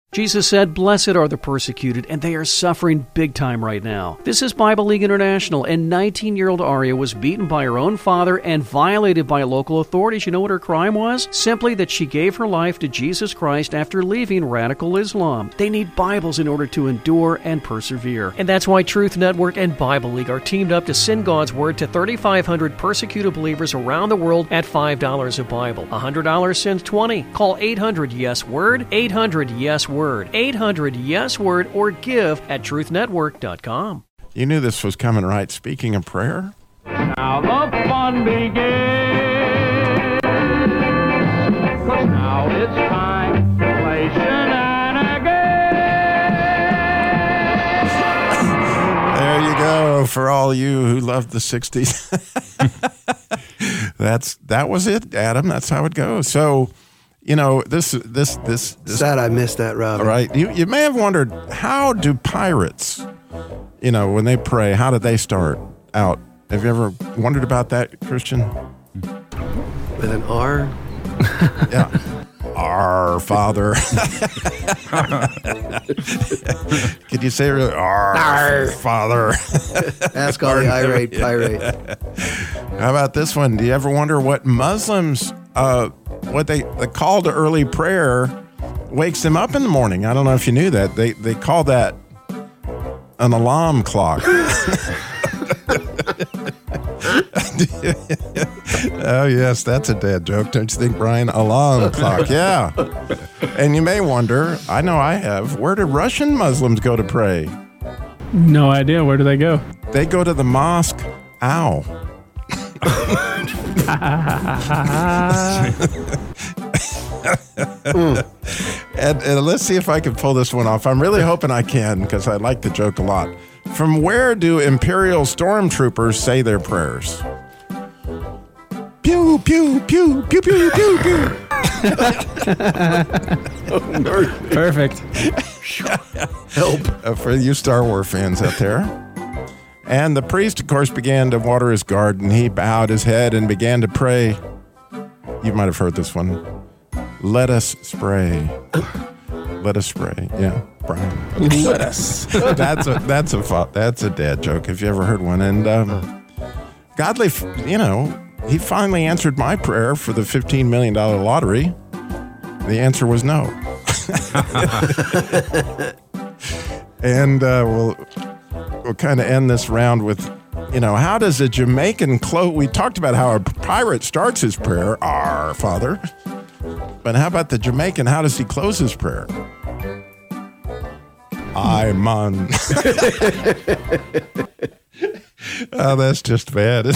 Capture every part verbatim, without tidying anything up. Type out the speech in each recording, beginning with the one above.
Jesus said, "Blessed are the persecuted," and they are suffering big time right now. This is Bible League International, and nineteen-year-old Aria was beaten by her own father and violated by local authorities. You know what her crime was? Simply that she gave her life to Jesus Christ after leaving radical Islam. They need Bibles in order to endure and persevere. And that's why Truth Network and Bible League are teamed up to send God's Word to thirty-five hundred persecuted believers around the world at five dollars a Bible. one hundred dollars sends twenty. Call eight hundred yes word, eight hundred yes word. Word, eight hundred yes word, or give at truth network dot com. You knew this was coming, right? Speaking of prayer. Now the fun begins. 'Cause now it's time to play shenanigans. There you go, for all you who loved the sixties. That's that was it, Adam. That's how it goes. So, you know, this, this, this, this. Sad I missed that, Rob. All right. You, you may have wondered, how do pirates, you know, when they pray, how do they start out? Have you ever wondered about that, Christian? With an R? Yeah. Our Father. Could you say it really? Our, Our. Father. Ask all the irate pirate. How about this one? Do you ever wonder what Muslims, uh, what they, the call to early prayer wakes them up in the morning? I don't know if you knew that. They they call that an alarm clock. Oh, yes, that's a dad joke. Don't you think, Brian? Alarm clock, yeah. And you may wonder, I know I have, where do Russian Muslims go to pray? No idea. Where do they go? They go to the mosque. Ow. and, and let's see if I can pull this one off. I'm really hoping I can, because I like the joke a lot. From where do Imperial stormtroopers say their prayers? Pew, pew, pew, pew, pew, pew, pew. Perfect. Help. Uh, for you Star Wars fans out there. And the priest, of course, began to water his garden. He bowed his head and began to pray. You might have heard this one. Let us spray. Let us spray. Yeah, Brian. Okay. Let us. That's a that's a that's a dad joke. Have you ever heard one? And um, godly, you know, he finally answered my prayer for the fifteen million dollars lottery. The answer was no. And uh, we'll we'll kind of end this round with, you know, how does a Jamaican close? We talked about how a pirate starts his prayer, Our Father. But how about the Jamaican? How does he close his prayer? I man. Oh, that's just bad.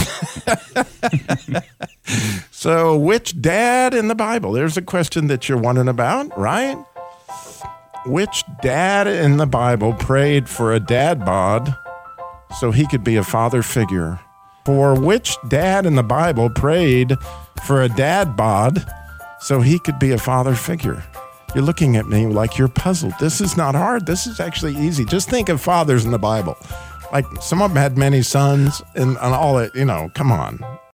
So, which dad in the Bible? There's a question that you're wondering about, right? Which dad in the Bible prayed for a dad bod so he could be a father figure? For which dad in the Bible prayed for a dad bod so he could be a father figure? You're looking at me like you're puzzled. This is not hard. This is actually easy. Just think of fathers in the Bible. Like, some of them had many sons and, and all that, you know, come on.